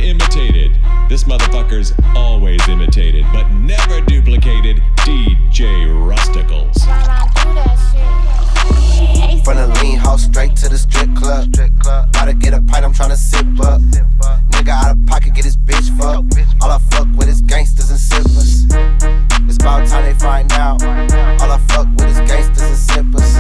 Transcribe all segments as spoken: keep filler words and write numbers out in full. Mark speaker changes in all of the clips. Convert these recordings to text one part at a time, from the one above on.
Speaker 1: imitated. This motherfucker's always imitated, but never duplicated. D J Rusticles.
Speaker 2: From the lean house straight to the strip club. Gotta get a pint, I'm tryna sip up. Nigga out of pocket, get his bitch fucked. All I fuck with is gangsters and sippers. It's about time they find out. All I fuck with is gangsters and sippers.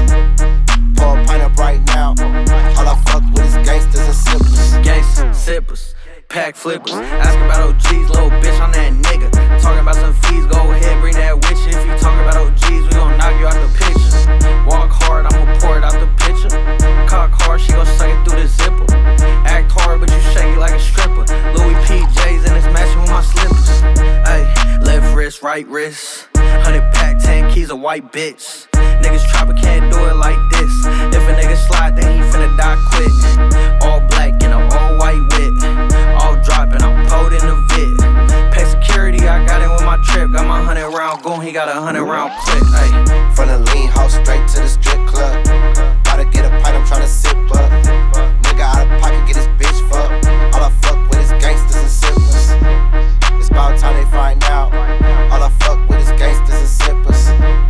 Speaker 2: Pour a pint up right now. All I fuck with is gangsters and sippers.
Speaker 3: Gangsters, sippers, pack flippers. Ask about O Gs, little bitch, I'm that nigga. Talking about some fees, go ahead, bring that with you. If you talking about O Gs, we gon' knock you out the picture. Walk hard, I'ma pour it out the picture. Cock hard, she gon' suck it through the zipper. Act hard, but you shake it like a stripper. Louis P J's and it's matching with my slippers. Ay, left wrist, right wrist. Hundred pack, ten keys, a white bitch. Niggas try but can't do it like this. If a nigga slide, then he finna die quick. All black in a all white whip. All dropping, I'm pulled in the vid. Pay security, I got it with my trip. Got my hundred round goon, he got a hundred round clip. Ay.
Speaker 2: From the lean house straight to the strip club. Gotta get a pint, I'm tryna sip up. Nigga out of pocket, get his bitch fucked. All I fuck with is gangsters and sippers. It's about time they find out. All I fuck with is gangsters and sippers.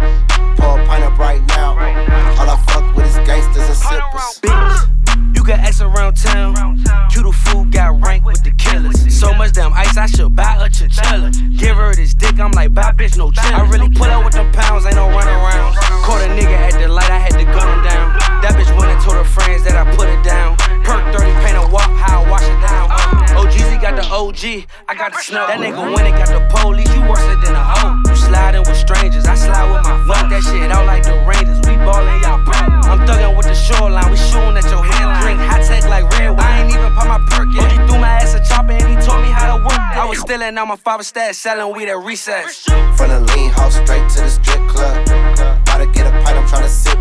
Speaker 2: Pour a pint up right now. All I fuck with is gangsters and sippers.
Speaker 3: Bitch, you can ask around town. You the fool got ranked with the killers. So much damn ice, I should buy a chinchilla. Give her this dick, I'm like, bye bitch, no chill. I really pull up with them pounds, ain't no run around. Caught a nigga at the light, I had to gun him down. That bitch went and told her friends that I put it down. Perk thirty, paint a walk, how I wash it down. O G Z got the O G, I got the snow. That nigga went and got the police, you worse than a hoe. You sliding with strangers, I slide with my fuck that shit out like the Rangers. We ballin', y'all bro. I'm thuggin' with the shoreline, we shootin' at your headline. Drink hot tech like red wine, I ain't even pop my perk yet. O G threw my ass a chopper and he taught me how to work that. I was stealing out my father's stash, selling weed at recess.
Speaker 2: From the lean house straight to the strip club. Gotta get a pint, I'm tryna sip